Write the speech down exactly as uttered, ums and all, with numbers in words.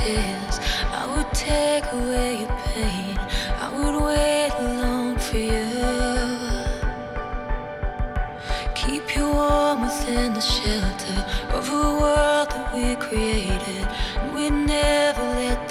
tears. I would take away your pain. I would wait alone for you. Keep you warm within the shelter of a world that we created. And we'd never let